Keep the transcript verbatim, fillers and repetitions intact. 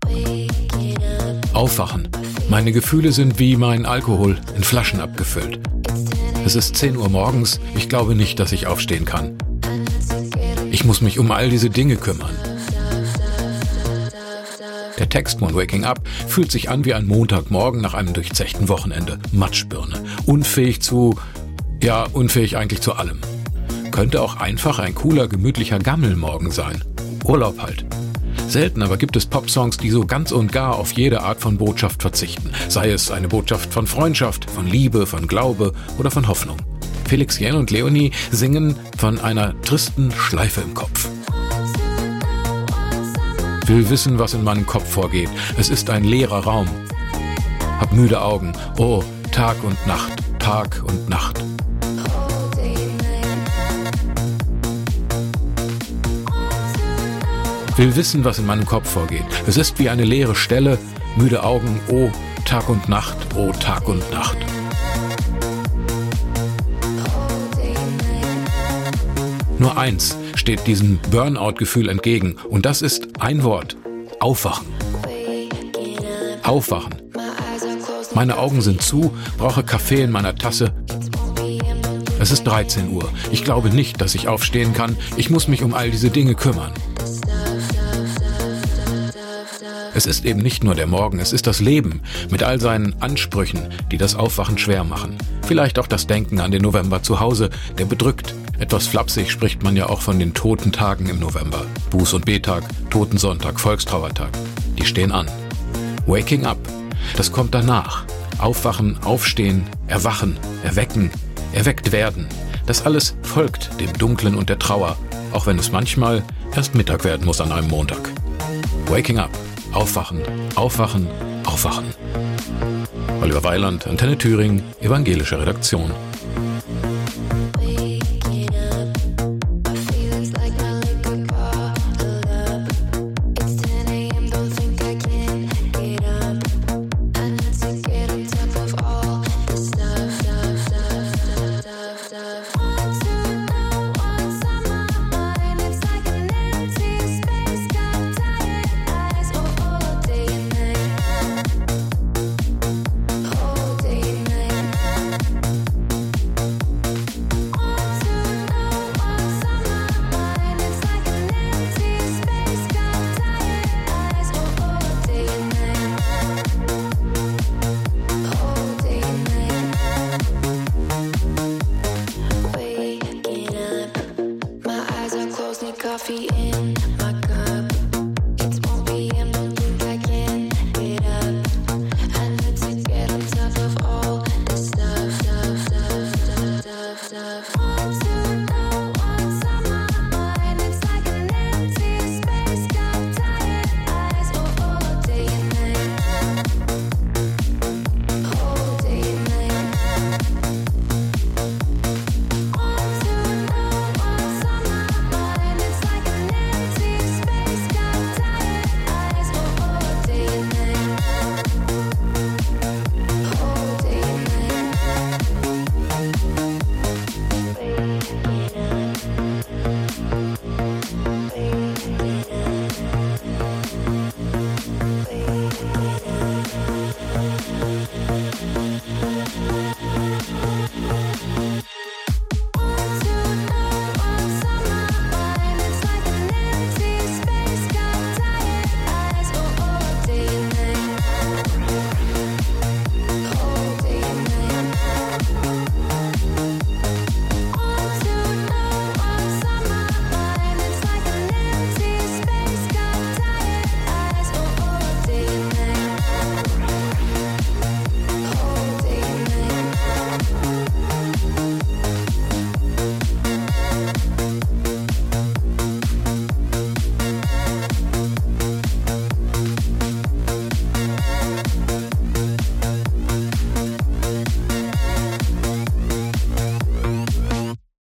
Aufwachen. Meine Gefühle sind wie mein Alkohol in Flaschen abgefüllt. Es ist zehn Uhr morgens, ich glaube nicht, dass ich aufstehen kann. Ich muss mich um all diese Dinge kümmern. Der Text von Waking Up fühlt sich an wie ein Montagmorgen nach einem durchzechten Wochenende. Matschbirne. Unfähig zu... ja, unfähig eigentlich zu allem. Könnte auch einfach ein cooler, gemütlicher Gammelmorgen sein. Urlaub halt. Selten aber gibt es Popsongs, die so ganz und gar auf jede Art von Botschaft verzichten. Sei es eine Botschaft von Freundschaft, von Liebe, von Glaube oder von Hoffnung. Felix Jähn und Leonie singen von einer tristen Schleife im Kopf. Will wissen, was in meinem Kopf vorgeht. Es ist ein leerer Raum. Hab müde Augen. Oh, Tag und Nacht, Tag und Nacht. Will wissen, was in meinem Kopf vorgeht. Es ist wie eine leere Stelle, müde Augen, oh, Tag und Nacht, oh, Tag und Nacht. Nur eins steht diesem Burnout-Gefühl entgegen und das ist ein Wort: Aufwachen. Aufwachen. Meine Augen sind zu, brauche Kaffee in meiner Tasse. Es ist dreizehn Uhr. Ich glaube nicht, dass ich aufstehen kann. Ich muss mich um all diese Dinge kümmern. Es ist eben nicht nur der Morgen, es ist das Leben mit all seinen Ansprüchen, die das Aufwachen schwer machen. Vielleicht auch das Denken an den November zu Hause, der bedrückt. Etwas flapsig spricht man ja auch von den toten Tagen im November. Buß- und Betag, Totensonntag, Volkstrauertag. Die stehen an. Waking up, das kommt danach. Aufwachen, aufstehen, erwachen, erwecken, erweckt werden. Das alles folgt dem Dunklen und der Trauer, auch wenn es manchmal erst Mittag werden muss an einem Montag. Waking up. Aufwachen, aufwachen, aufwachen. Oliver Weiland, Antenne Thüringen, evangelische Redaktion.